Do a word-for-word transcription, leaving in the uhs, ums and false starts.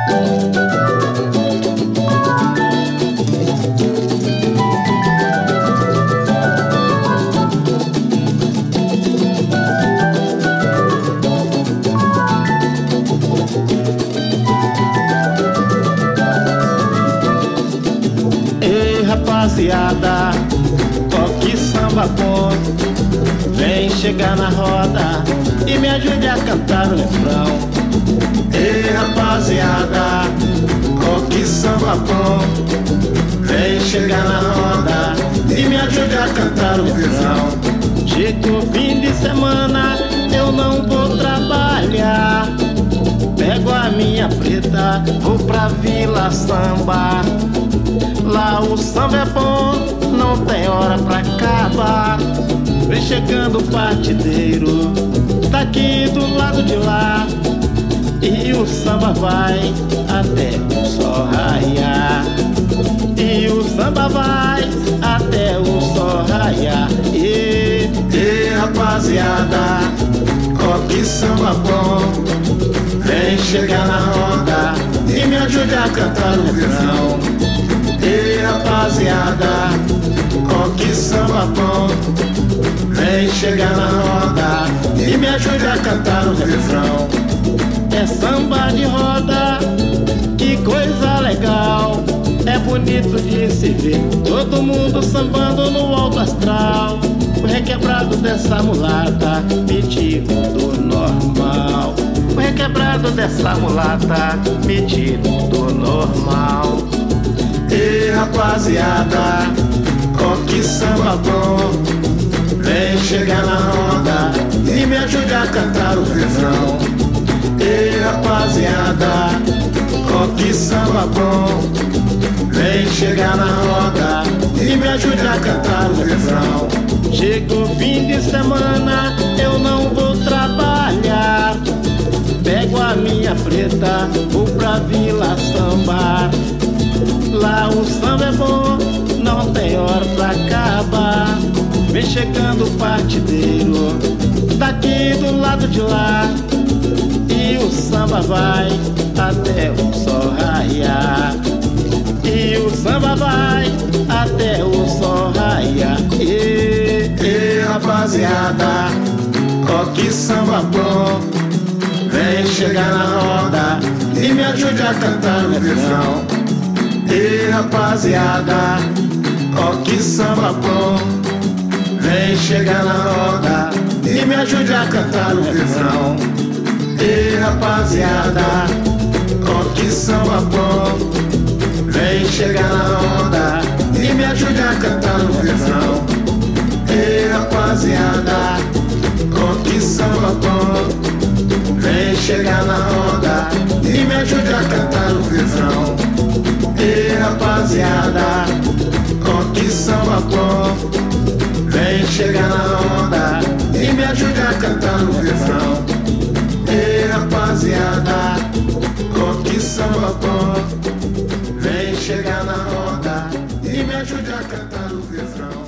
Rapaziada, toque samba bom, vem chegar na roda e me ajude a cantar o refrão. Ei rapaziada, toque samba bom, vem chegar na roda e me ajude a cantar o refrão. Chega o fim de semana, eu não vou trabalhar, pego a minha preta, vou pra Vila Samba. Lá o samba é bom, não tem hora pra acabar. Vem chegando o partideiro, tá aqui do lado de lá, e o samba vai até o sol raiar. E o samba vai até o sol raiar. E, e rapaziada, ó que samba bom, vem chegar na roda e me ajude a cantar o refrão. Ei rapaziada, ó que samba bom, vem chegar na roda e me ajude a cantar o refrão. É samba de roda, que coisa legal, é bonito de se ver, todo mundo sambando no alto astral. O requebrado dessa mulata me tira do normal. O requebrado dessa mulata me tira do normal. Ei rapaziada, ó que samba bom, vem chegar na roda e me ajude a cantar o refrão. Ei rapaziada, ó que samba bom, vem chegar na roda e me ajude a cantar o refrão. Chega o fim de semana, eu não vou trabalhar, pego a minha preta, vou pra Vila Samba. Lá o samba é bom, não tem hora pra acabar. Vem chegando o partideiro, tá aqui do lado de lá, e o samba vai até o sol raiar. E o samba vai até o sol raiar. E, e rapaziada, ó que samba bom, vem chegar na roda e me ajude a cantar o refrão. Ei rapaziada, ó que samba bom, vem chegar na roda e me ajude a cantar o refrão. Ei rapaziada, ó que samba bom, vem chegar na roda e me ajude a cantar o refrão. Ei rapaziada, ó que samba bom, vem chegar na roda e me ajude a cantar o refrão. Ei rapaziada, ó que samba bom, vem chegar na roda e me ajude a cantar o refrão. Ei rapaziada, ó que samba bom, vem chegar na roda e me ajude a cantar o refrão.